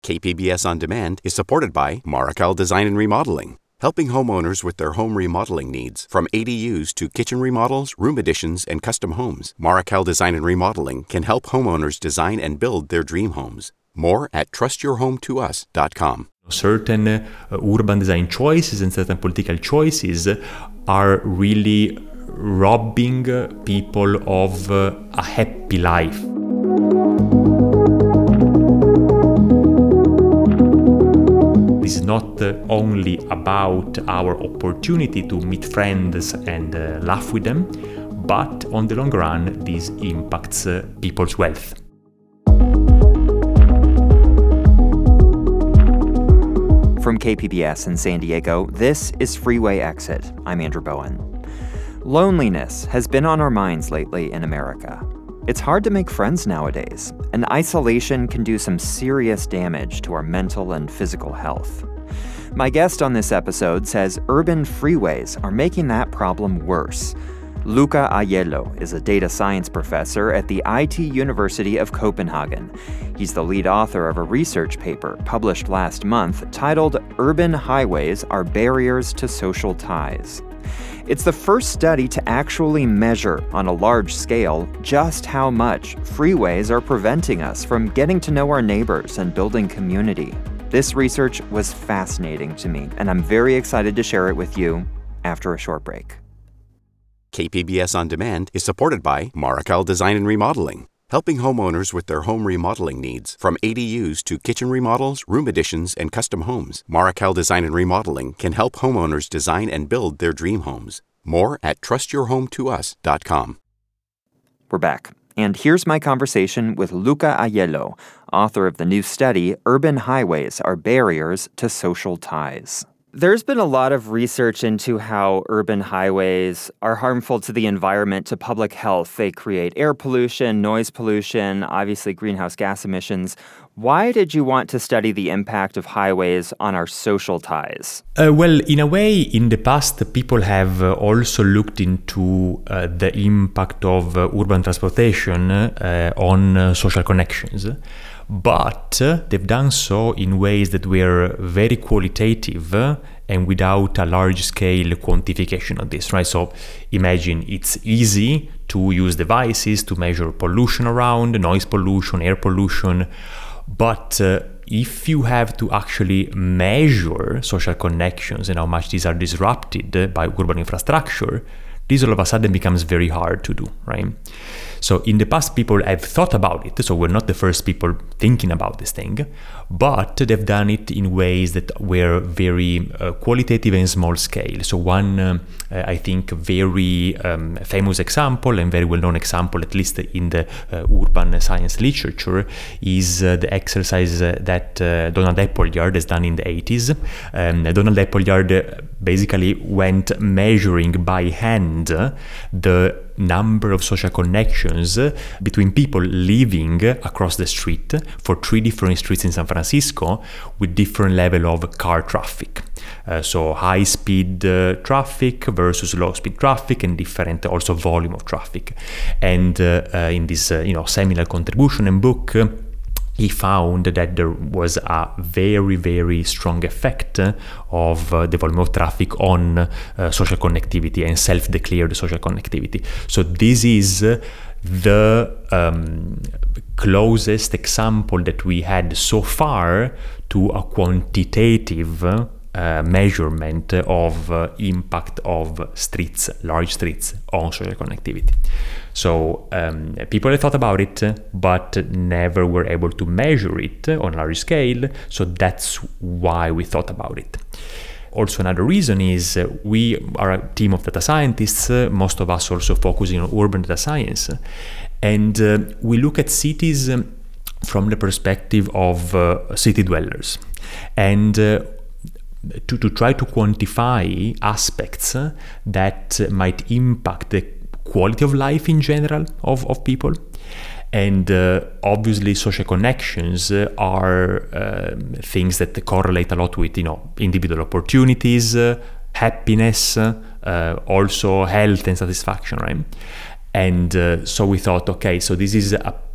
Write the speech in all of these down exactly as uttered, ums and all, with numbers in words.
K P B S On Demand is supported by Marrokal Design and Remodeling, helping homeowners with their home remodeling needs. From A D Us to kitchen remodels, room additions, and custom homes, Marrokal Design and Remodeling can help homeowners design and build their dream homes. More at trust your home to us dot com. Certain uh, urban design choices and certain political choices are really robbing uh, people of uh, a happy life. This is not uh, only about our opportunity to meet friends and uh, laugh with them, but on the long run, this impacts uh, people's wealth. From K P B S in San Diego, this is Freeway Exit. I'm Andrew Bowen. Loneliness has been on our minds lately in America. It's hard to make friends nowadays, and isolation can do some serious damage to our mental and physical health. My guest on this episode says urban freeways are making that problem worse. Luca Aiello is a data science professor at the I T University of Copenhagen. He's the lead author of a research paper published last month titled Urban Highways Are Barriers to Social Ties. It's the first study to actually measure on a large scale just how much freeways are preventing us from getting to know our neighbors and building community. This research was fascinating to me, and I'm very excited to share it with you after a short break. K P B S On Demand is supported by Marrokal Design and Remodeling, helping homeowners with their home remodeling needs. From A D Us to kitchen remodels, room additions, and custom homes, Marrokal Design and Remodeling can help homeowners design and build their dream homes. More at trust your home to us dot com. We're back, and here's my conversation with Luca Aiello, author of the new study, Urban Highways Are Barriers to Social Ties. There's been a lot of research into how urban highways are harmful to the environment, to public health. They create air pollution, noise pollution, obviously greenhouse gas emissions. Why did you want to study the impact of highways on our social ties? Uh, well, in a way, in the past, people have uh, also looked into uh, the impact of uh, urban transportation uh, on uh, social connections. But uh, they've done so in ways that were very qualitative uh, and without a large-scale quantification of this, right? So imagine it's easy to use devices to measure pollution around, noise pollution, air pollution, but uh, if you have to actually measure social connections and how much these are disrupted by urban infrastructure, this all of a sudden becomes very hard to do, right? So in the past, people have thought about it, so we're not the first people thinking about this thing, but they've done it in ways that were very uh, qualitative and small scale. So one, uh, I think, very um, famous example and very well-known example, at least in the uh, urban science literature, is uh, the exercise uh, that uh, Donald Appleyard has done in the eighties. Um, Donald Appleyard basically went measuring by hand the number of social connections between people living across the street for three different streets in San Francisco with different level of car traffic. Uh, so high speed uh, traffic versus low speed traffic and different also volume of traffic. And uh, uh, in this uh, you know seminal contribution and book, uh, he found that there was a very, very strong effect of uh, the volume of traffic on uh, social connectivity and self-declared social connectivity. So this is uh, the um, closest example that we had so far to a quantitative uh, measurement of uh, impact of streets, large streets on social connectivity. So um, people have thought about it, but never were able to measure it on a large scale. So that's why we thought about it. Also, another reason is uh, we are a team of data scientists, uh, most of us also focusing on urban data science. And uh, we look at cities um, from the perspective of uh, city dwellers. And uh, to, to try to quantify aspects uh, that uh, might impact the quality of life in general of, of people. And uh, obviously social connections uh, are uh, things that correlate a lot with, you know, individual opportunities, uh, happiness, uh, also health and satisfaction, right? And uh, so we thought, okay, so this is a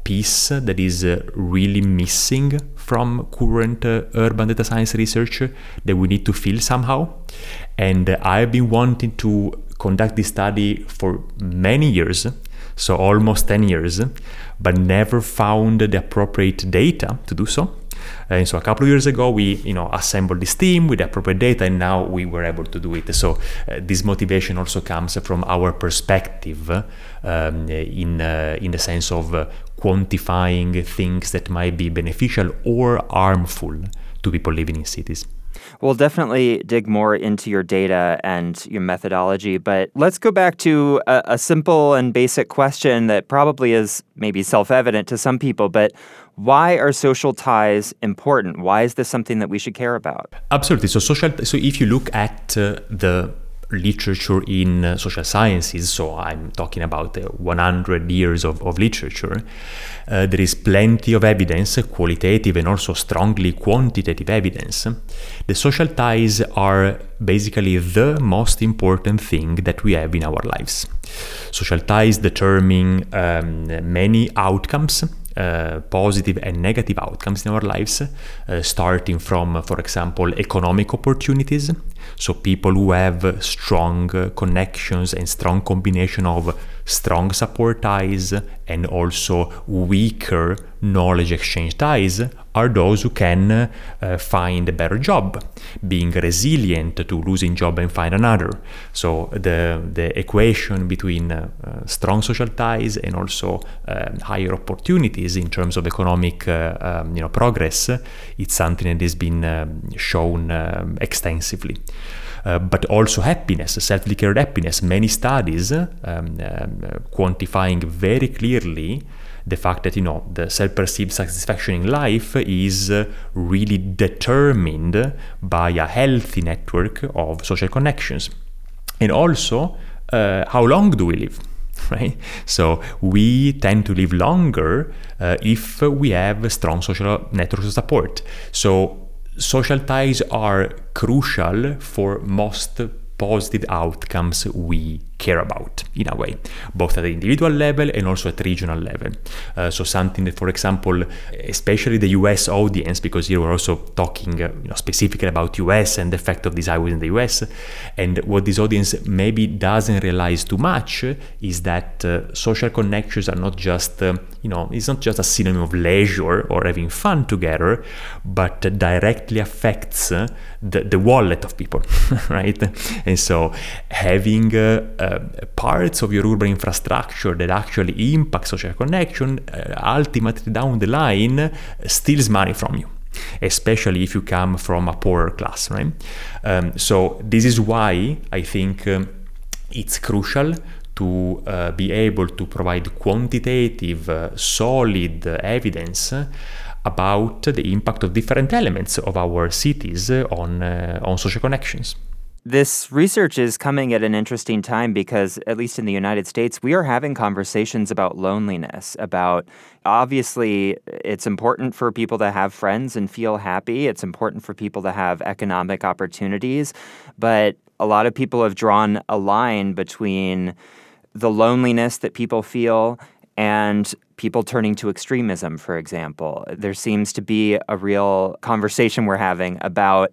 piece that is uh, really missing from current uh, urban data science research that we need to fill somehow. And uh, I've been wanting to conduct this study for many years, so almost ten years, but never found the appropriate data to do so. And so a couple of years ago, we you know assembled this team with the appropriate data, and now we were able to do it. So uh, this motivation also comes from our perspective, um, in uh, in the sense of uh, quantifying things that might be beneficial or harmful to people living in cities. We'll definitely dig more into your data and your methodology, but let's go back to a, a simple and basic question that probably is maybe self-evident to some people, but why are social ties important? Why is this something that we should care about? Absolutely. So social. So if you look at uh, the literature in uh, social sciences, so I'm talking about uh, one hundred years of, of literature, uh, there is plenty of evidence, qualitative and also strongly quantitative evidence. The social ties are basically the most important thing that we have in our lives. Social ties determine um, many outcomes, Uh, positive and negative outcomes in our lives, uh, starting from, for example, economic opportunities. So people who have strong uh, connections and strong combination of strong support ties and also weaker knowledge exchange ties are those who can uh, find a better job, being resilient to losing job and find another. So the the equation between uh, uh, strong social ties and also uh, higher opportunities in terms of economic uh, um, you know progress, it's something that has been um, shown um, extensively. Uh, but also happiness, self-declared happiness. Many studies um, um, quantifying very clearly the fact that you know the self-perceived satisfaction in life is uh, really determined by a healthy network of social connections, and also uh, how long do we live, right? So we tend to live longer uh, if we have strong social networks of support. So social ties are crucial for most positive outcomes we care about, in a way, both at the individual level and also at regional level. Uh, so something that, for example, especially the U S audience, because here we're also talking uh, you know, specifically about U S and the effect of these highways in the U S, and what this audience maybe doesn't realize too much is that uh, social connections are not just, uh, you know, it's not just a synonym of leisure or having fun together, but uh, directly affects uh, the, the wallet of people, right? And so having uh, uh, parts of your urban infrastructure that actually impact social connection uh, ultimately down the line uh, steals money from you, especially if you come from a poorer class, right? Um, so this is why I think um, it's crucial to uh, be able to provide quantitative, uh, solid uh, evidence uh, about the impact of different elements of our cities uh, on uh, on social connections. This research is coming at an interesting time because, at least in the United States, we are having conversations about loneliness, about obviously it's important for people to have friends and feel happy. It's important for people to have economic opportunities. But a lot of people have drawn a line between the loneliness that people feel and people turning to extremism, for example. There seems to be a real conversation we're having about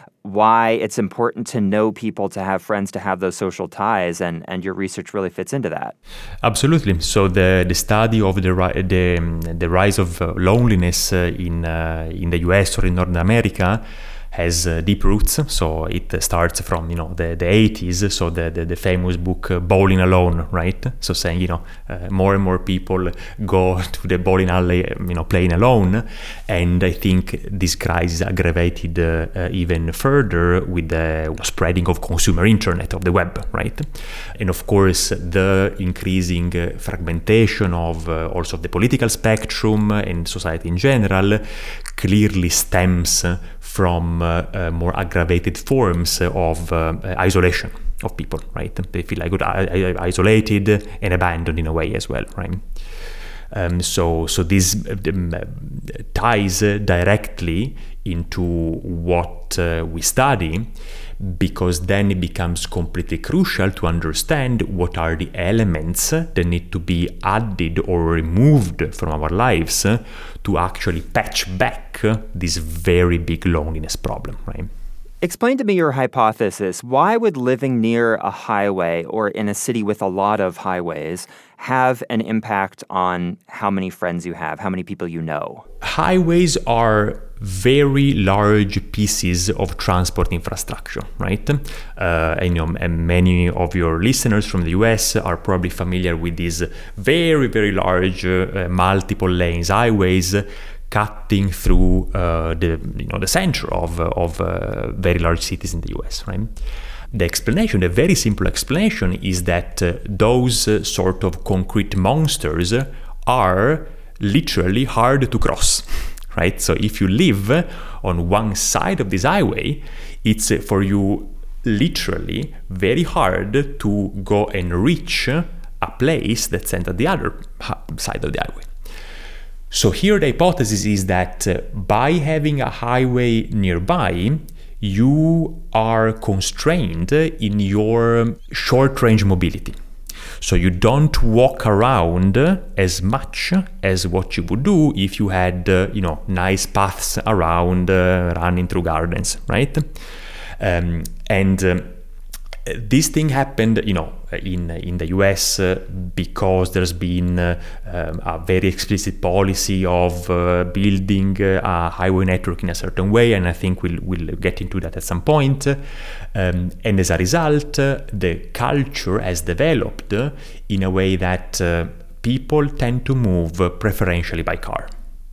why it's important to know people, to have friends, to have those social ties, and, and your research really fits into that. Absolutely. So the, the study of the the, the rise of loneliness in uh, in the U S or in North America has uh, deep roots. So it starts from, you know, the, the eighties, so the, the, the famous book uh, Bowling Alone, right? So saying, you know, uh, more and more people go to the bowling alley, you know, playing alone. And I think this crisis aggravated uh, uh, even further with the spreading of consumer internet, of the web, right? And of course, the increasing uh, fragmentation of uh, also the political spectrum and society in general clearly stems from uh, uh, more aggravated forms of uh, isolation of people, right? They feel like good, isolated and abandoned in a way as well, right? Um, so, so this um, ties directly into what uh, we study, because then it becomes completely crucial to understand what are the elements that need to be added or removed from our lives to actually patch back this very big loneliness problem, right? Explain to me your hypothesis. Why would living near a highway or in a city with a lot of highways have an impact on how many friends you have, how many people you know? Highways are very large pieces of transport infrastructure, right? Uh, and, you know, and many of your listeners from the U S are probably familiar with these very, very large uh, multiple lanes highways cutting through uh, the you know the center of of uh, very large cities in the U S, right? The explanation, the very simple explanation, is that uh, those uh, sort of concrete monsters are literally hard to cross, right? So if you live on one side of this highway, it's uh, for you literally very hard to go and reach a place that's at the other side of the highway. So here the hypothesis is that uh, by having a highway nearby, you are constrained in your short-range mobility. So you don't walk around as much as what you would do if you had, uh, you know, nice paths around, uh, running through gardens, right? Um, and um, this thing happened, you know, in in the U S uh, because there's been uh, um, a very explicit policy of uh, building uh, a highway network in a certain way, and I think we'll we'll get into that at some point. Um, and as a result, uh, the culture has developed uh, in a way that uh, people tend to move uh, preferentially by car.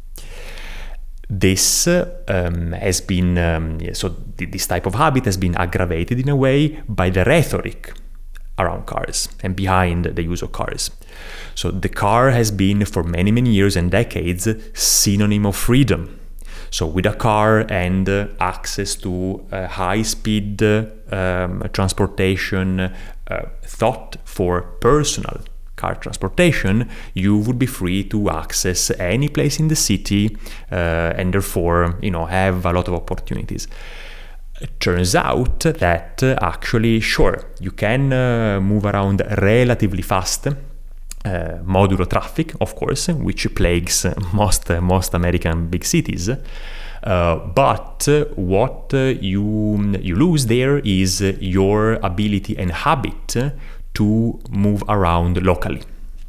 This uh, um, has been, um, so th- this type of habit has been aggravated in a way by the rhetoric around cars and behind the use of cars. So the car has been for many, many years and decades synonym of freedom. So with a car and uh, access to uh, high-speed uh, um, transportation uh, thought for personal car transportation, you would be free to access any place in the city uh, and therefore, you know, have a lot of opportunities. It turns out that uh, actually, sure, you can uh, move around relatively fast, uh, modulo traffic, of course, which plagues most uh, most American big cities. Uh, but uh, what uh, you you lose there is uh, your ability and habit to move around locally.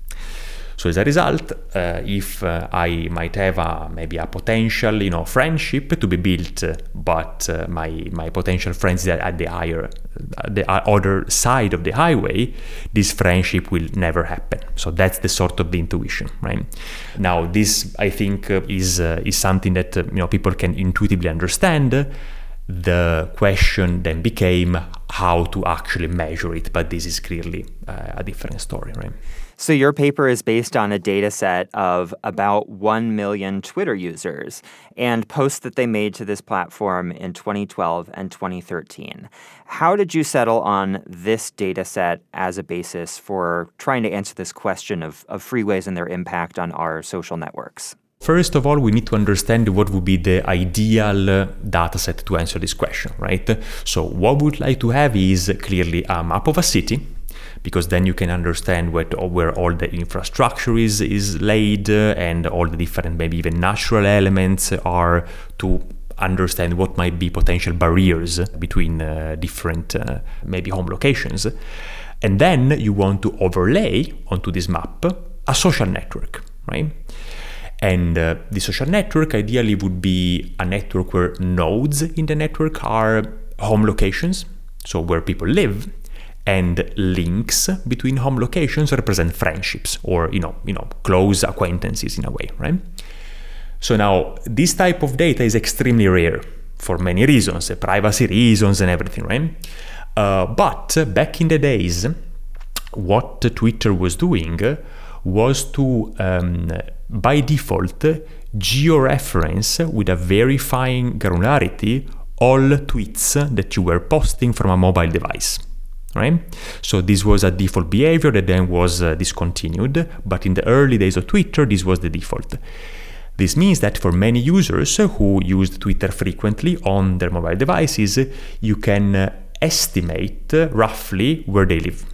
So as a result, uh, if uh, I might have a, maybe a potential, you know, friendship to be built, uh, but uh, my my potential friends are at the higher, the other side of the highway, this friendship will never happen. So that's the sort of the intuition, right? Now, this I think uh, is uh, is something that uh, you know people can intuitively understand. The question then became how to actually measure it, but this is clearly uh, a different story, right? So your paper is based on a data set of about one million Twitter users and posts that they made to this platform in twenty twelve and twenty thirteen. How did you settle on this data set as a basis for trying to answer this question of, of freeways and their impact on our social networks? First of all, we need to understand what would be the ideal uh, data set to answer this question, right? So what we would like to have is clearly a map of a city, because then you can understand what, where all the infrastructure is, is laid uh, and all the different, maybe even natural elements are, to understand what might be potential barriers between uh, different, uh, maybe home locations. And then you want to overlay onto this map a social network, right? And uh, the social network ideally would be a network where nodes in the network are home locations, so where people live, and links between home locations represent friendships or, you know, you know, close acquaintances in a way, right? So now this type of data is extremely rare for many reasons, uh, privacy reasons and everything, right? Uh, but uh, back in the days, what Twitter was doing was to, um, by default, georeference with a very fine granularity all tweets that you were posting from a mobile device. right? So this was a default behavior that then was uh, discontinued, but in the early days of Twitter, this was the default. This means that for many users who used Twitter frequently on their mobile devices, you can uh, estimate uh, roughly where they live.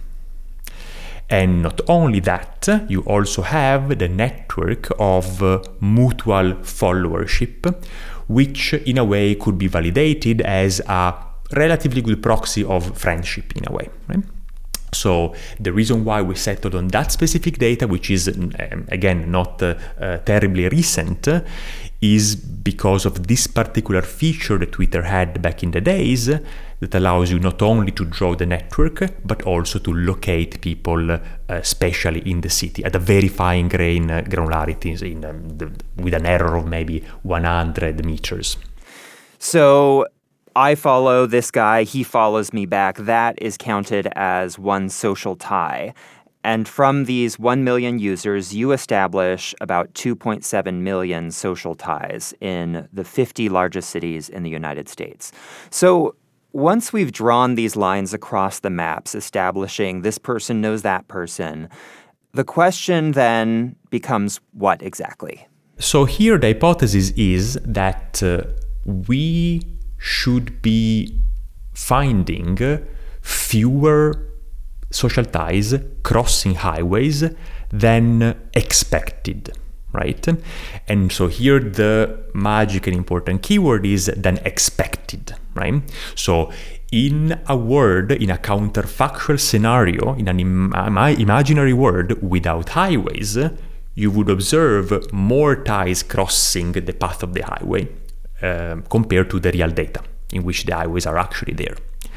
And not only that, you also have the network of uh, mutual followership, which in a way could be validated as a relatively good proxy of friendship in a way, right? So the reason why we settled on that specific data, which is, um, again, not uh, uh, terribly recent, uh, is because of this particular feature that Twitter had back in the days that allows you not only to draw the network, but also to locate people, uh, especially in the city, at a very fine grain uh, granularity in, um, the, with an error of maybe one hundred meters. So I follow this guy, he follows me back. That is counted as one social tie. And from these one million users, you establish about two point seven million social ties in the fifty largest cities in the United States. So once we've drawn these lines across the maps, establishing this person knows that person, the question then becomes what exactly? So here the hypothesis is that uh, we should be finding fewer social ties crossing highways than expected, right? And so here the magic and important keyword is then expected, right? So in a world, in a counterfactual scenario, in an im- imaginary world without highways, you would observe more ties crossing the path of the highway Um, compared to the real data in which the highways are actually there.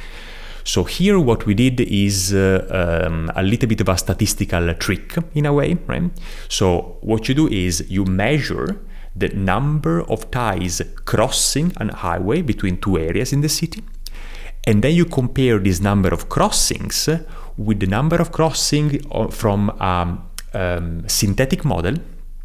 So here what we did is uh, um, a little bit of a statistical trick in a way, right? So what you do is you measure the number of ties crossing a highway between two areas in the city, and then you compare this number of crossings with the number of crossing from a um, synthetic model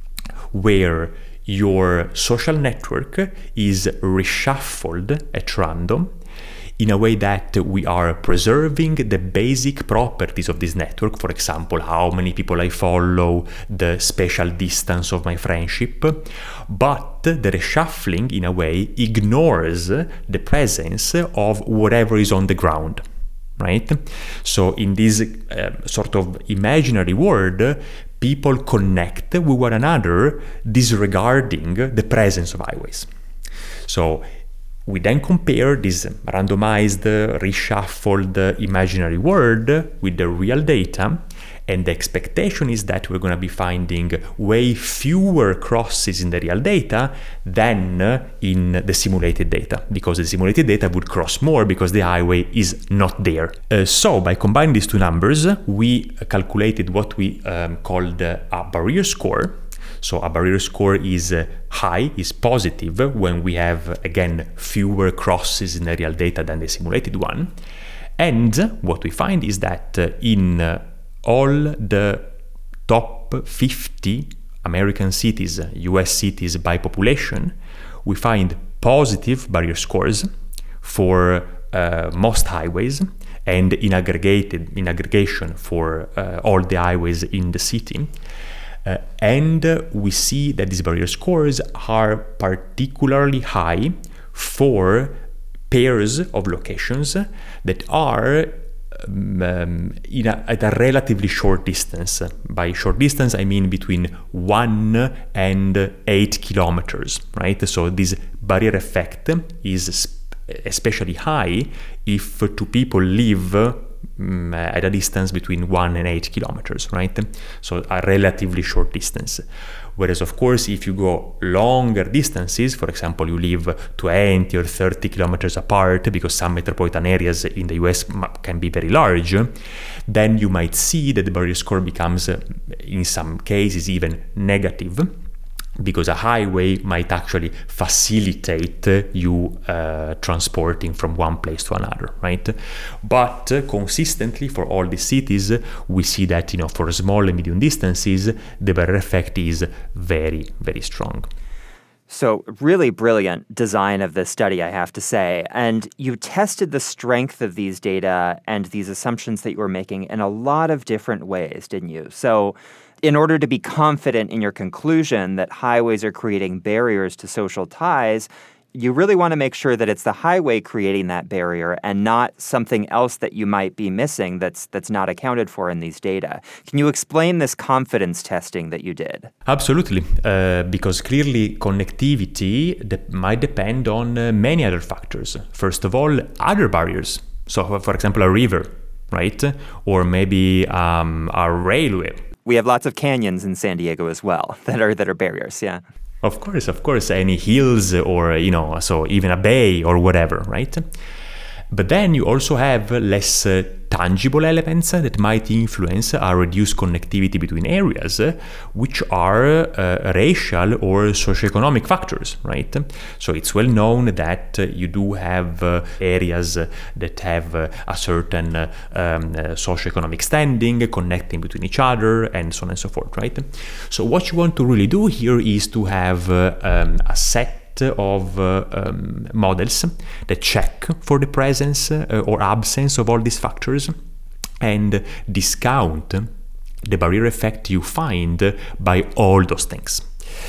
where your social network is reshuffled at random in a way that we are preserving the basic properties of this network. For example, how many people I follow, the spatial distance of my friendship. But the reshuffling, in a way, ignores the presence of whatever is on the ground, right? So in this uh, sort of imaginary world, people connect with one another disregarding the presence of highways. So we then compare this randomized, reshuffled imaginary world with the real data, and the expectation is that we're going to be finding way fewer crosses in the real data than in the simulated data, because the simulated data would cross more because the highway is not there. Uh, so by combining these two numbers, we calculated what we um, called uh, a barrier score. So a barrier score is uh, high, is positive when we have, again, fewer crosses in the real data than the simulated one. And what we find is that uh, in uh, all the top fifty American cities, U S cities by population, we find positive barrier scores for uh, most highways, and in aggregated in aggregation for uh, all the highways in the city. Uh, and uh, we see that these barrier scores are particularly high for pairs of locations that are um, in a, at a relatively short distance. By short distance, I mean between one and eight kilometers, right? So this barrier effect is especially high if two people live Um, at a distance between one and eight kilometers, right? So a relatively short distance. Whereas, of course, if you go longer distances, for example, you live twenty or thirty kilometers apart, because some metropolitan areas in the U S can be very large, then you might see that the barrier score becomes, in some cases, even negative, because a highway might actually facilitate you uh, transporting from one place to another, right? But uh, consistently for all these cities, we see that, you know, for small and medium distances, the barrier effect is very, very strong. So really brilliant design of this study, I have to say. And you tested the strength of these data and these assumptions that you were making in a lot of different ways, didn't you? So in order to be confident in your conclusion that highways are creating barriers to social ties, you really want to make sure that it's the highway creating that barrier and not something else that you might be missing that's that's not accounted for in these data. Can you explain this confidence testing that you did? Absolutely, uh, because clearly connectivity de- might depend on uh, many other factors. First of all, other barriers. So, for example, a river, right? Or maybe um, a railway. We have lots of canyons in San Diego as well that are that are barriers, yeah. Of course, of course, any hills or, you know, so even a bay or whatever, right? But then you also have less uh, tangible elements that might influence a reduced connectivity between areas, uh, which are uh, racial or socioeconomic factors, right? So it's well known that uh, you do have uh, areas uh, that have uh, a certain uh, um, uh, socioeconomic standing, connecting between each other, and so on and so forth, right? So what you want to really do here is to have uh, um, a set of uh, um, models that check for the presence uh, or absence of all these factors and discount the barrier effect you find by all those things.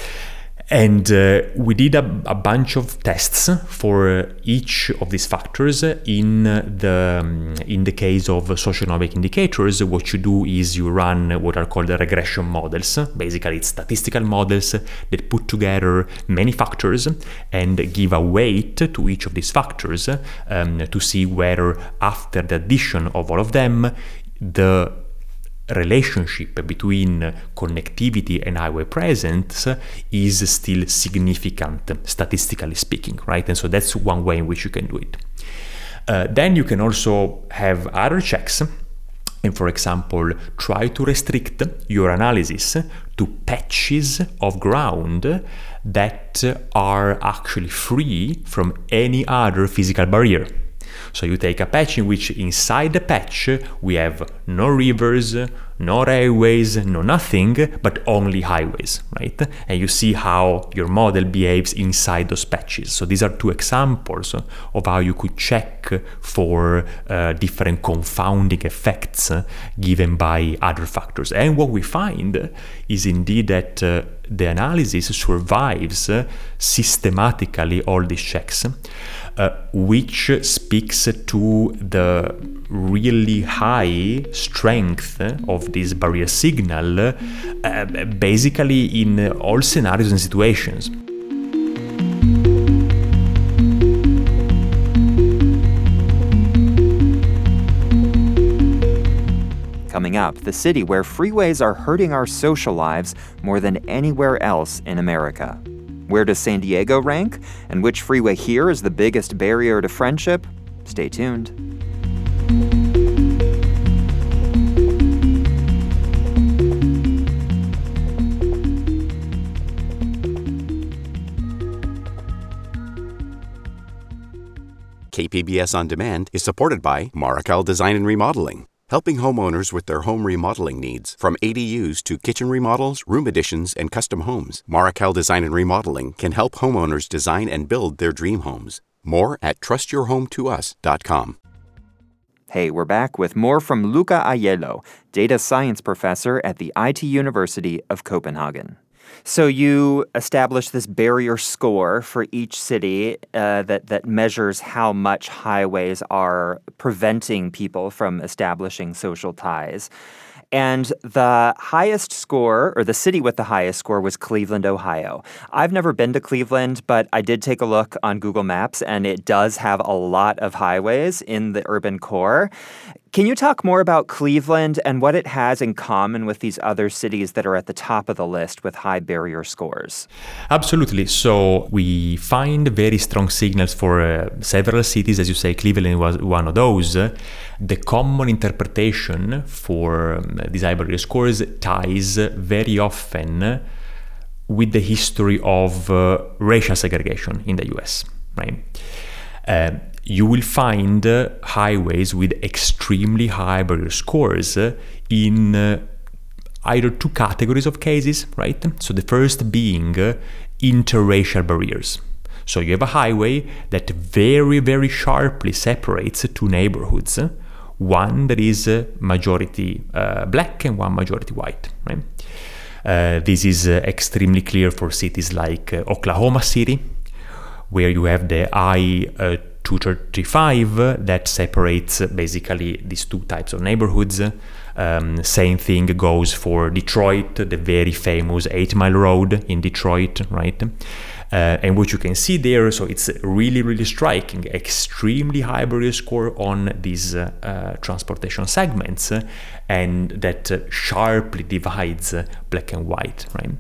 And uh, we did a, a bunch of tests for each of these factors. In the um, in the case of socioeconomic indicators, what you do is you run what are called the regression models. Basically, it's statistical models that put together many factors and give a weight to each of these factors um, to see whether, after the addition of all of them, the relationship between connectivity and highway presence is still significant, statistically speaking, right? And so that's one way in which you can do it. Uh, then you can also have other checks and, for example, try to restrict your analysis to patches of ground that are actually free from any other physical barrier. So you take a patch in which inside the patch we have no rivers, no railways, no nothing, but only highways, right? And you see how your model behaves inside those patches. So these are two examples of how you could check for uh, different confounding effects given by other factors. And what we find is indeed that uh, the analysis survives uh, systematically all these checks, uh, which speaks to the really high strength of this barrier signal, uh, basically in all scenarios and situations. Coming up, the city where freeways are hurting our social lives more than anywhere else in America. Where does San Diego rank? And which freeway here is the biggest barrier to friendship? Stay tuned. K P B S On Demand is supported by Marrokal Design and Remodeling, helping homeowners with their home remodeling needs. From A D Us to kitchen remodels, room additions, and custom homes, Marrokal Design and Remodeling can help homeowners design and build their dream homes. More at trust your home to us dot com. Hey, we're back with more from Luca Aiello, data science professor at the I T University of Copenhagen. So you established this barrier score for each city uh, that, that measures how much highways are preventing people from establishing social ties. And the highest score, or the city with the highest score, was Cleveland, Ohio. I've never been to Cleveland, but I did take a look on Google Maps, and it does have a lot of highways in the urban core. Can you talk more about Cleveland and what it has in common with these other cities that are at the top of the list with high barrier scores? Absolutely. So we find very strong signals for uh, several cities. As you say, Cleveland was one of those. The common interpretation for um, these high barrier scores ties very often with the history of uh, racial segregation in the U S, right? Uh, you will find uh, highways with extremely high barrier scores uh, in uh, either two categories of cases, right? So the first being uh, interracial barriers. So you have a highway that very, very sharply separates two neighborhoods, one that is majority uh, black and one majority white, right? Uh, this is uh, extremely clear for cities like uh, Oklahoma City, where you have the I two thirty-five that separates basically these two types of neighborhoods. Um, same thing goes for Detroit, the very famous Eight Mile Road in Detroit, right? Uh, and what you can see there, so it's really, really striking, extremely high barrier score on these uh, uh, transportation segments, uh, and that uh, sharply divides uh, black and white, right?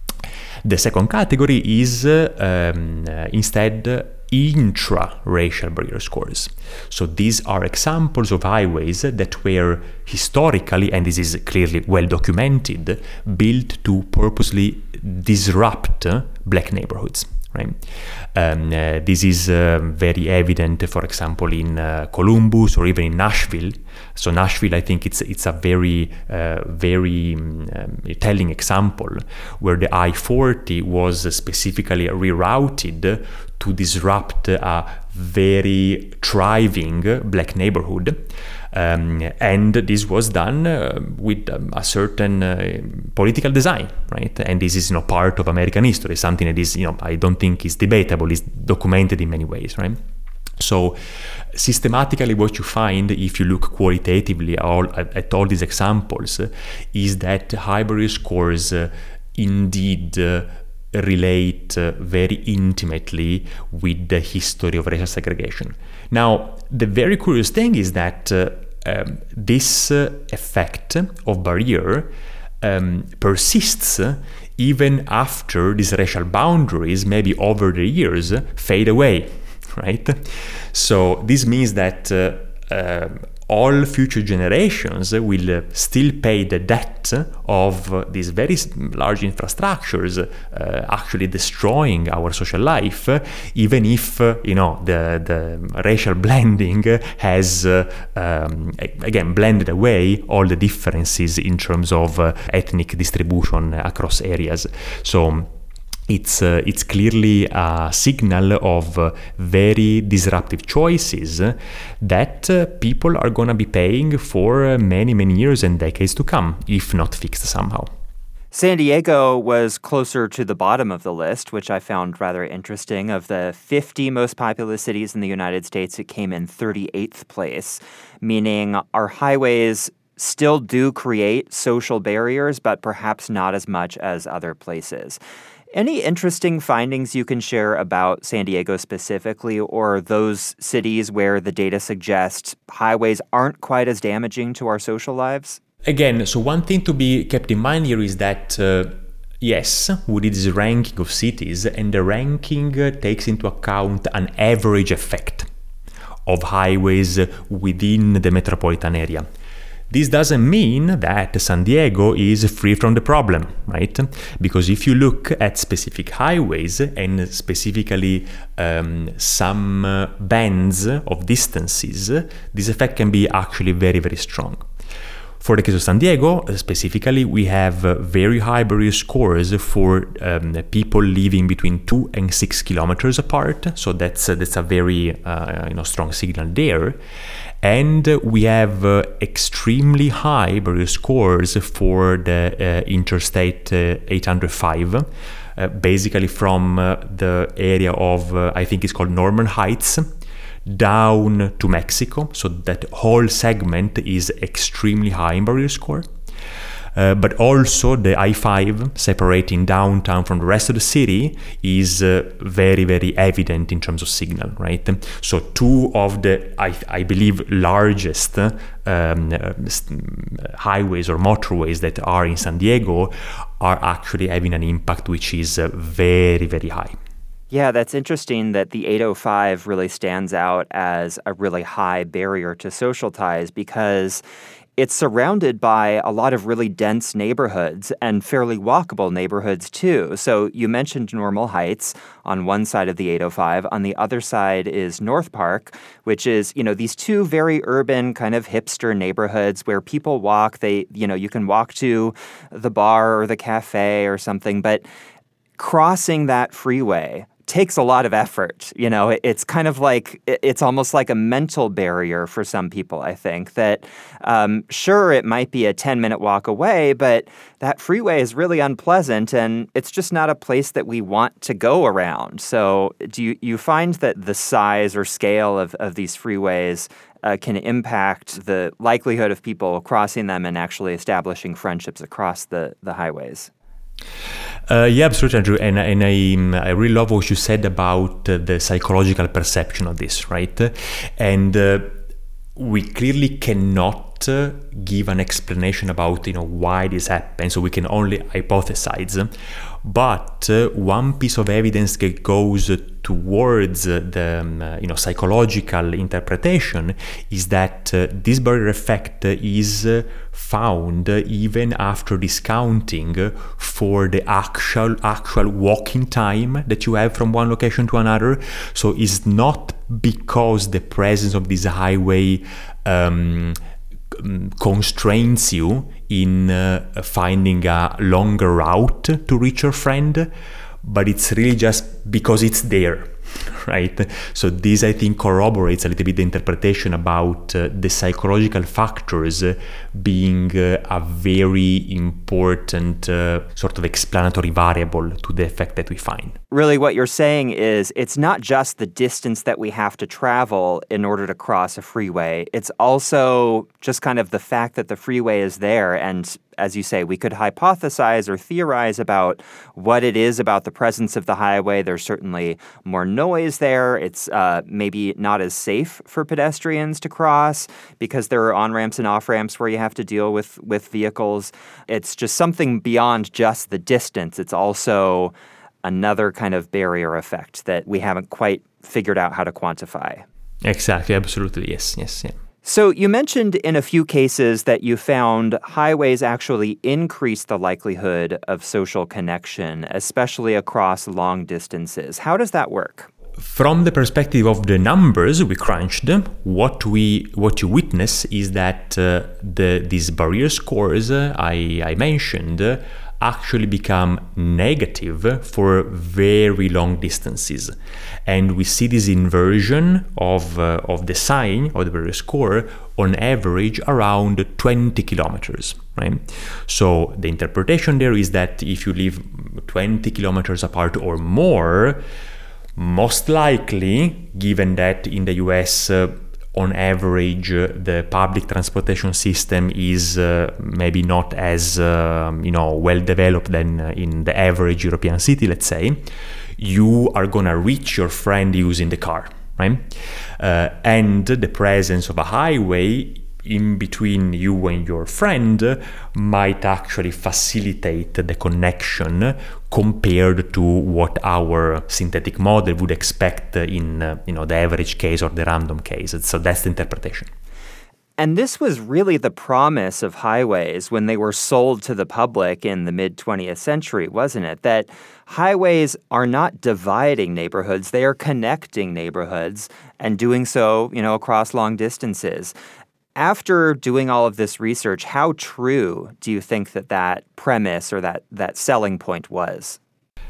The second category is uh, um, uh, instead uh, intra-racial barrier scores. So these are examples of highways that were historically, and this is clearly well documented, built to purposely disrupt uh, black neighborhoods. Right? Um, uh, this is uh, very evident, for example, in uh, Columbus or even in Nashville. So Nashville, I think it's it's a very uh, very um, telling example where the I forty was specifically rerouted to disrupt a very thriving black neighborhood. Um, and this was done uh, with um, a certain uh, political design, right? And this is, you know, part of American history, something that is, you know, I don't think is debatable, is documented in many ways, right? So systematically what you find, if you look qualitatively all, at, at all these examples, uh, is that high barrier scores uh, indeed uh, relate uh, very intimately with the history of racial segregation. Now, the very curious thing is that uh, um, this uh, effect of barrier um, persists uh, even after these racial boundaries, maybe over the years, uh, fade away, right? So this means that uh, uh, all future generations will uh, still pay the debt of uh, these very large infrastructures uh, actually destroying our social life, uh, even if uh, you know the, the racial blending has uh, um, again blended away all the differences in terms of uh, ethnic distribution across areas. So It's uh, it's clearly a signal of uh, very disruptive choices that uh, people are going to be paying for uh, many, many years and decades to come, if not fixed somehow. San Diego was closer to the bottom of the list, which I found rather interesting. Of the fifty most populous cities in the United States, it came in thirty-eighth place, meaning our highways still do create social barriers, but perhaps not as much as other places. Any interesting findings you can share about San Diego specifically, or those cities where the data suggests highways aren't quite as damaging to our social lives? Again, so one thing to be kept in mind here is that, uh, yes, we did this ranking of cities, and the ranking uh, takes into account an average effect of highways within the metropolitan area. This doesn't mean that San Diego is free from the problem, right? Because if you look at specific highways and specifically um, some uh, bands of distances, this effect can be actually very, very strong. For the case of San Diego, specifically, we have uh, very high barrier scores for um, people living between two and six kilometers apart. So that's uh, that's a very uh, you know strong signal there. And uh, we have uh, extremely high barrier scores for the uh, Interstate uh, eight oh five, uh, basically from uh, the area of, uh, I think it's called Norman Heights, down to Mexico. So that whole segment is extremely high in barrier score. Uh, but also the I five separating downtown from the rest of the city is uh, very, very evident in terms of signal, right? So two of the, I, I believe, largest um, uh, highways or motorways that are in San Diego are actually having an impact which is uh, very, very high. Yeah, that's interesting that the eight oh five really stands out as a really high barrier to social ties, because it's surrounded by a lot of really dense neighborhoods and fairly walkable neighborhoods too. So you mentioned Normal Heights on one side of the eight oh five. On the other side is North Park, which is, you know, these two very urban kind of hipster neighborhoods where people walk. They, you know, you can walk to the bar or the cafe or something, but crossing that freeway takes a lot of effort. You know, it, it's kind of like, it, it's almost like a mental barrier for some people, I think, that um, sure, it might be a ten-minute walk away, but that freeway is really unpleasant, and it's just not a place that we want to go around. So do you, you find that the size or scale of, of these freeways uh, can impact the likelihood of people crossing them and actually establishing friendships across the, the highways? Uh, yeah, absolutely, Andrew. And, and I, um, I really love what you said about uh, the psychological perception of this, right? And uh, we clearly cannot uh, give an explanation about, you know, why this happened. So we can only hypothesize. But uh, one piece of evidence that goes towards the um, uh, you know psychological interpretation is that uh, this barrier effect is uh, found even after discounting for the actual actual walking time that you have from one location to another. So it's not because the presence of this highway um, constrains you in uh, finding a longer route to reach your friend, but it's really just because it's there, right? So this, I think, corroborates a little bit the interpretation about uh, the psychological factors uh, being uh, a very important uh, sort of explanatory variable to the effect that we find. Really, what you're saying is it's not just the distance that we have to travel in order to cross a freeway. It's also just kind of the fact that the freeway is there. And as you say, we could hypothesize or theorize about what it is about the presence of the highway. There's certainly more noise there. It's uh, maybe not as safe for pedestrians to cross because there are on-ramps and off-ramps where you have to deal with, with vehicles. It's just something beyond just the distance. It's also another kind of barrier effect that we haven't quite figured out how to quantify. Exactly, absolutely, yes, yes, yeah. So you mentioned in a few cases that you found highways actually increase the likelihood of social connection, especially across long distances. How does that work? From the perspective of the numbers we crunched, what we what you witness is that uh, the these barrier scores uh, I, I mentioned uh, actually become negative for very long distances. And we see this inversion of, uh, of the sign of the barrier score on average around twenty kilometers, right? So the interpretation there is that if you live twenty kilometers apart or more, most likely, given that in the U S uh, on average, uh, the public transportation system is uh, maybe not as uh, you know well developed than uh, in the average European city, let's say, you are gonna reach your friend using the car, right? Uh, and the presence of a highway in between you and your friend might actually facilitate the connection compared to what our synthetic model would expect in uh, you know the average case or the random case. So that's the interpretation. And this was really the promise of highways when they were sold to the public in the mid-twentieth century, wasn't it? That highways are not dividing neighborhoods, they are connecting neighborhoods and doing so, you know, across long distances. After doing all of this research, how true do you think that that premise or that, that selling point was?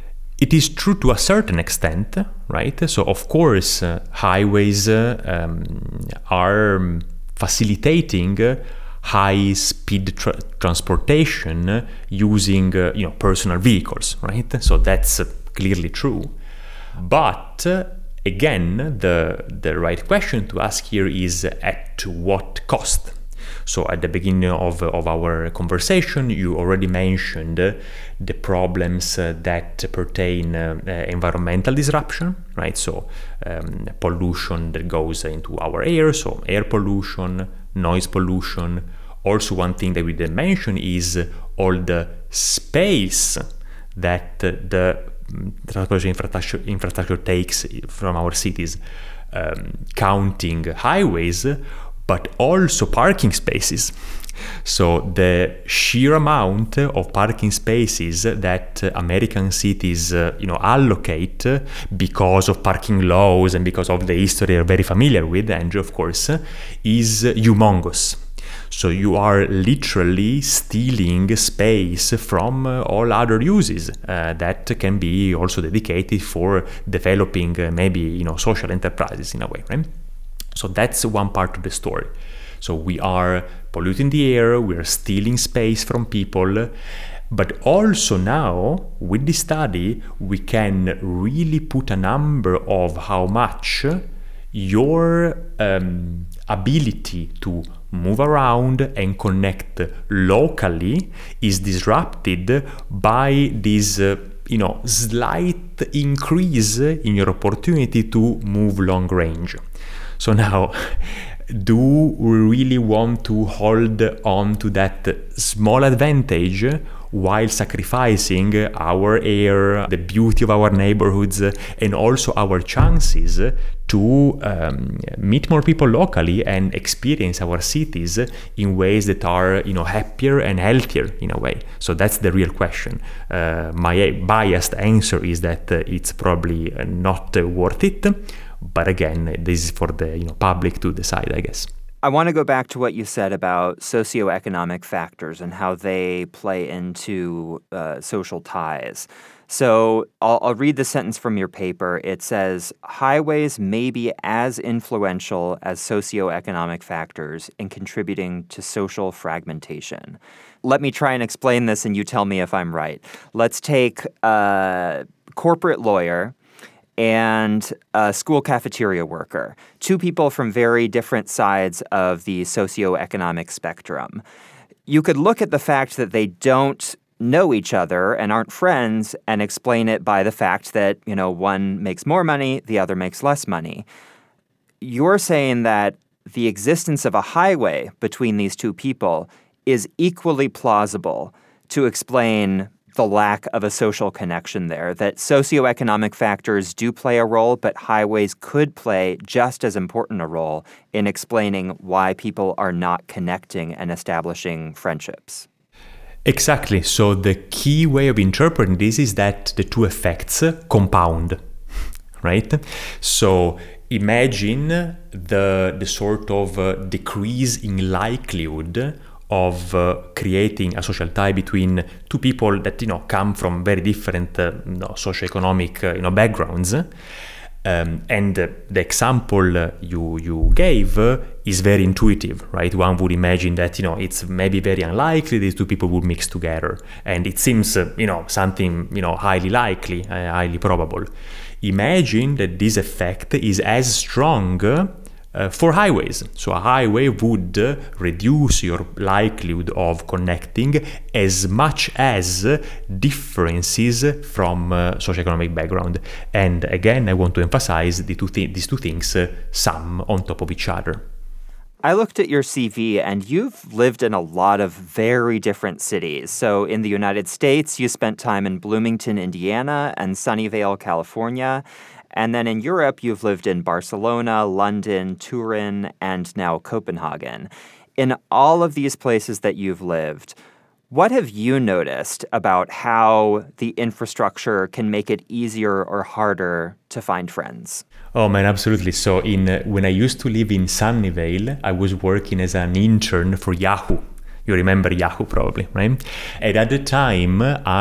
It is true to a certain extent, right? So, of course, uh, highways uh, um, are facilitating uh, high-speed tra- transportation uh, using, uh, you know, personal vehicles, right? So that's uh, clearly true. But uh, Again, the, the right question to ask here is at what cost? So at the beginning of, of our conversation, you already mentioned the problems uh, that pertain uh, uh, environmental disruption, right? So um, pollution that goes into our air, so air pollution, noise pollution. Also, one thing that we didn't mention is all the space that the transportation infrastructure, infrastructure takes from our cities, um, counting highways, but also parking spaces. So the sheer amount of parking spaces that American cities, uh, you know, allocate because of parking laws and because of the history they're very familiar with, and of course, is humongous. So you are literally stealing space from uh, all other uses uh, that can be also dedicated for developing uh, maybe, you know, social enterprises in a way, right? So that's one part of the story. So we are polluting the air, we are stealing space from people, but also now with this study we can really put a number of how much your um, ability to move around and connect locally is disrupted by this uh, you know, slight increase in your opportunity to move long range. So now, do we really want to hold on to that small advantage while sacrificing our air, the beauty of our neighborhoods, and also our chances to um, meet more people locally and experience our cities in ways that are, you know, happier and healthier in a way? So that's the real question. Uh, my biased answer is that uh, it's probably not uh, worth it. But again, this is for the, you know, public to decide, I guess. I want to go back to what you said about socioeconomic factors and how they play into uh, social ties. So I'll, I'll read the sentence from your paper. It says, highways may be as influential as socioeconomic factors in contributing to social fragmentation. Let me try and explain this and you tell me if I'm right. Let's take a corporate lawyer and a school cafeteria worker, two people from very different sides of the socioeconomic spectrum. You could look at the fact that they don't know each other and aren't friends and explain it by the fact that, you know, one makes more money, the other makes less money. You're saying that the existence of a highway between these two people is equally plausible to explain the lack of a social connection there, that socioeconomic factors do play a role, but highways could play just as important a role in explaining why people are not connecting and establishing friendships. Exactly. So the key way of interpreting this is that the two effects compound, right? So imagine the, the sort of uh, decrease in likelihood of uh, creating a social tie between two people that, you know, come from very different uh, you know, socioeconomic uh, you know, backgrounds. Um, and uh, the example uh, you you gave uh, is very intuitive, right? One would imagine that, you know, it's maybe very unlikely these two people would mix together, and it seems uh, you know something you know highly likely, uh, highly probable. Imagine that this effect is as strong Uh, Uh, for highways. So a highway would uh, reduce your likelihood of connecting as much as uh, differences from uh, socioeconomic background. And again, I want to emphasize the two th- these two things uh, sum on top of each other. I looked at your C V, and you've lived in a lot of very different cities. So in the United States, you spent time in Bloomington, Indiana, and Sunnyvale, California. And then in Europe, you've lived in Barcelona, London, Turin, and now Copenhagen. In all of these places that you've lived, what have you noticed about how the infrastructure can make it easier or harder to find friends? Oh man, absolutely. So in uh, when I used to live in Sunnyvale, I was working as an intern for Yahoo. You remember Yahoo probably, right? And at the time,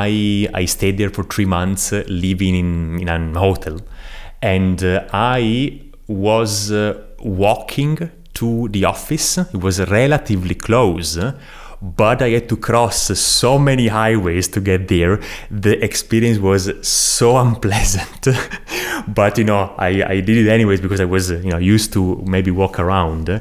I I stayed there for three months, uh, living in, in an hotel. And uh, I was uh, walking to the office. It was relatively close, but I had to cross so many highways to get there. The experience was so unpleasant. But, you know, I, I did it anyways because I was, you know, used to maybe walk around.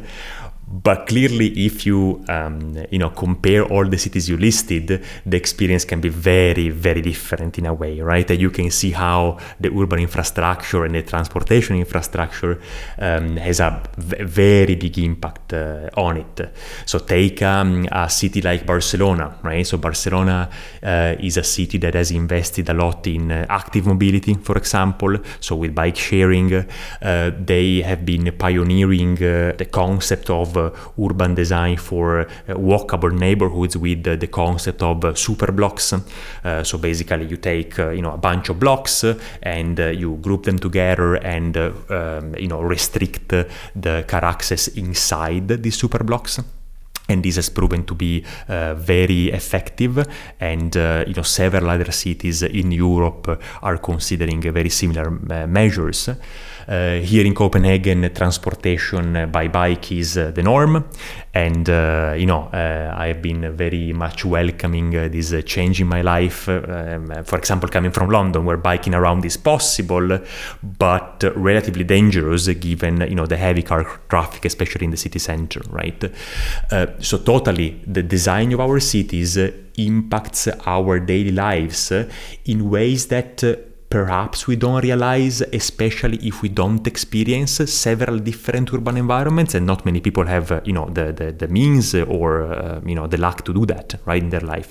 But clearly, if you um, you know compare all the cities you listed, the experience can be very, very different in a way, right? And you can see how the urban infrastructure and the transportation infrastructure um, has a v- very big impact uh, on it. So take um, a city like Barcelona, right? So Barcelona uh, is a city that has invested a lot in uh, active mobility, for example. So with bike sharing, uh, they have been pioneering uh, the concept of Uh, urban design for uh, walkable neighborhoods with uh, the concept of uh, super blocks. Uh, so basically, you take uh, you know a bunch of blocks uh, and uh, you group them together and uh, um, you know restrict uh, the car access inside these super blocks. And this has proven to be uh, very effective, and uh, you know several other cities in Europe are considering very similar uh, measures. Uh, here in Copenhagen, transportation by bike is uh, the norm, and uh, you know uh, I have been very much welcoming uh, this uh, change in my life. Um, for example, coming from London, where biking around is possible, but uh, relatively dangerous given you know the heavy car traffic, especially in the city center, right? Uh, So totally, the design of our cities uh, impacts our daily lives uh, in ways that uh, perhaps we don't realize, especially if we don't experience several different urban environments, and not many people have, uh, you know, the, the, the means or, uh, you know, the luck to do that, right, in their life.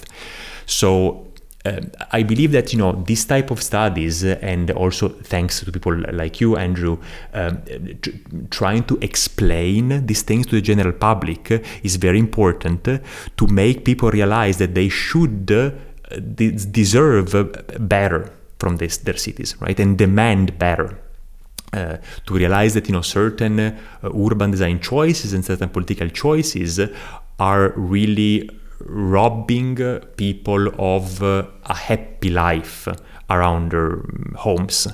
So Uh, I believe that, you know, this type of studies, uh, and also thanks to people like you, Andrew, um, t- trying to explain these things to the general public uh, is very important uh, to make people realize that they should uh, de- deserve uh, better from this, their cities, right, and demand better. Uh, to realize that, you know, certain uh, urban design choices and certain political choices are really robbing uh, people of uh, a happy life around their homes.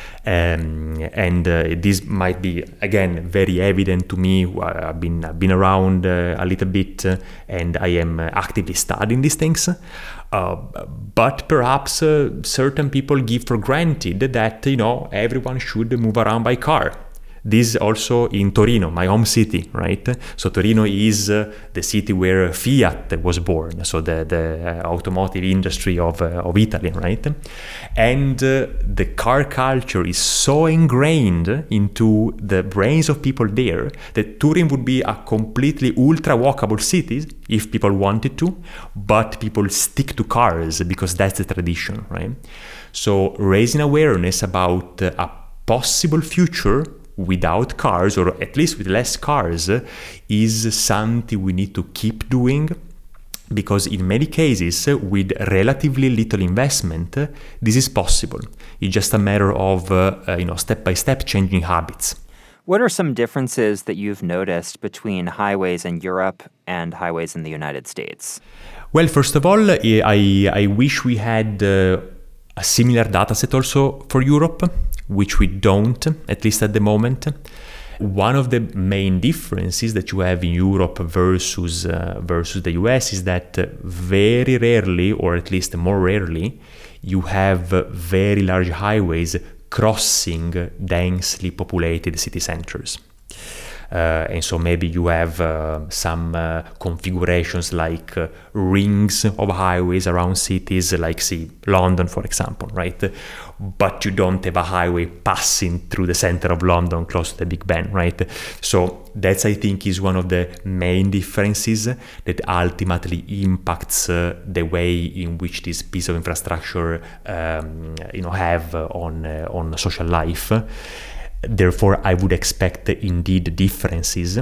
Um, and uh, this might be, again, very evident to me. I've been, I've been around uh, a little bit uh, and I am uh, actively studying these things. Uh, but perhaps uh, certain people give for granted that, you know, everyone should move around by car. This also in Torino, my home city, right? So Torino is uh, the city where Fiat was born, so the, the uh, automotive industry of, uh, of Italy, right? And uh, the car culture is so ingrained into the brains of people there that Turin would be a completely ultra-walkable city if people wanted to, but people stick to cars because that's the tradition, right? So raising awareness about uh, a possible future without cars, or at least with less cars, is something we need to keep doing, because in many cases, with relatively little investment, this is possible. It's just a matter of uh, uh, you know, step-by-step changing habits. What are some differences that you've noticed between highways in Europe and highways in the United States? Well, first of all, I, I wish we had uh, a similar data set also for Europe, which we don't, at least at the moment. One of the main differences that you have in Europe versus uh, versus the U S is that uh, very rarely, or at least more rarely, you have uh, very large highways crossing densely populated city centers. Uh, and so maybe you have uh, some uh, configurations like uh, rings of highways around cities, like, say, London, for example, right? But you don't have a highway passing through the center of London close to the Big Ben, right? So that's, I think, is one of the main differences that ultimately impacts uh, the way in which this piece of infrastructure, um, you know, have uh, on uh, on social life. Therefore, I would expect uh, indeed differences,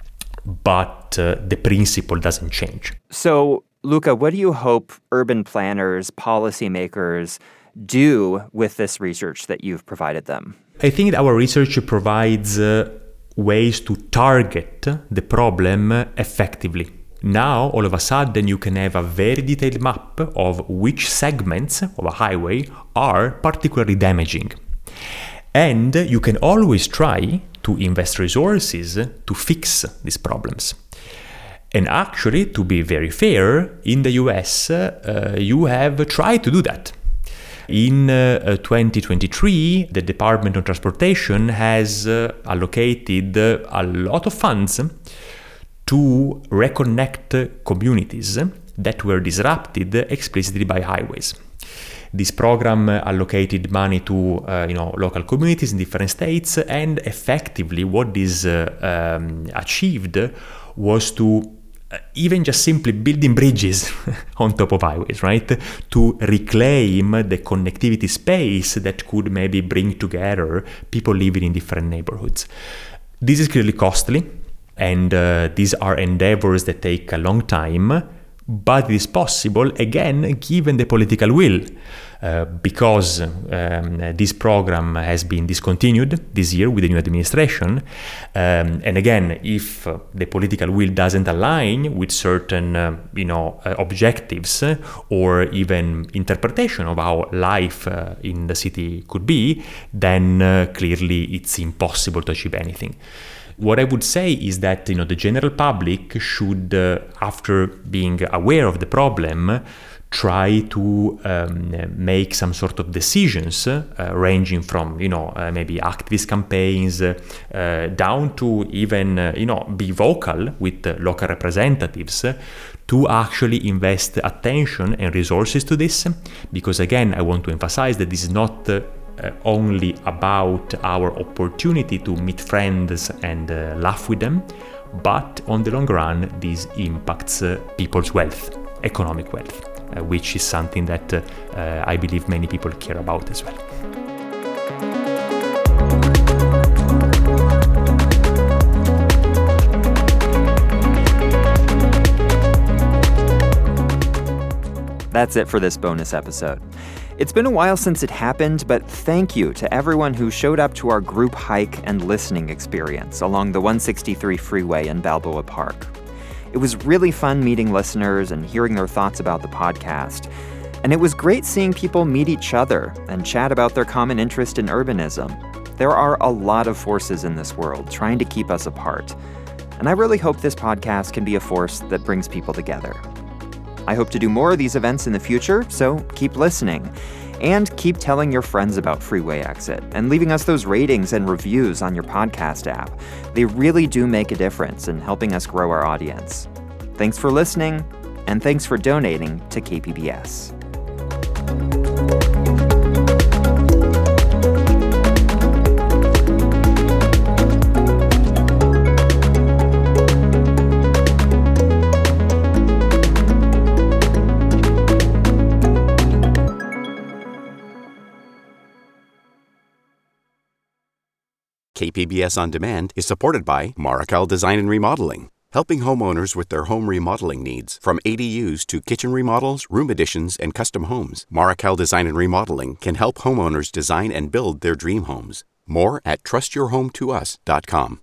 but uh, the principle doesn't change. So, Luca, what do you hope urban planners, policymakers do with this research that you've provided them? I think our research provides uh, ways to target the problem effectively. Now, all of a sudden, you can have a very detailed map of which segments of a highway are particularly damaging. And you can always try to invest resources to fix these problems. And actually, to be very fair, in the U S, uh, you have tried to do that. In uh, twenty twenty-three, the Department of Transportation has uh, allocated uh, a lot of funds to reconnect communities that were disrupted explicitly by highways. This program allocated money to uh, you know, local communities in different states, and effectively what this uh, um, achieved was to uh, even just simply building bridges on top of highways, right? To reclaim the connectivity space that could maybe bring together people living in different neighborhoods. This is clearly costly, and uh, these are endeavors that take a long time. But it is possible, again, given the political will, uh, because um, this program has been discontinued this year with the new administration. Um, and again, if uh, the political will doesn't align with certain, uh, you know, uh, objectives uh, or even interpretation of how life uh, in the city could be, then uh, clearly it's impossible to achieve anything. What I would say is that, you know, the general public should, uh, after being aware of the problem, try to um, make some sort of decisions, uh, ranging from, you know, uh, maybe activist campaigns uh, uh, down to even, uh, you know, be vocal with uh, local representatives uh, to actually invest attention and resources to this. Because again, I want to emphasize that this is not uh, Uh, only about our opportunity to meet friends and uh, laugh with them, but on the long run, this impacts uh, people's wealth, economic wealth, uh, which is something that uh, uh, I believe many people care about as well. That's it for this bonus episode. It's been a while since it happened, but thank you to everyone who showed up to our group hike and listening experience along the one sixty-three freeway in Balboa Park. It was really fun meeting listeners and hearing their thoughts about the podcast. And it was great seeing people meet each other and chat about their common interest in urbanism. There are a lot of forces in this world trying to keep us apart. And I really hope this podcast can be a force that brings people together. I hope to do more of these events in the future, so keep listening. And keep telling your friends about Freeway Exit and leaving us those ratings and reviews on your podcast app. They really do make a difference in helping us grow our audience. Thanks for listening, and thanks for donating to K P B S. K P B S On Demand is supported by Marrokal Design and Remodeling, helping homeowners with their home remodeling needs. From A D Us to kitchen remodels, room additions, and custom homes, Marrokal Design and Remodeling can help homeowners design and build their dream homes. More at trust your home to us dot com.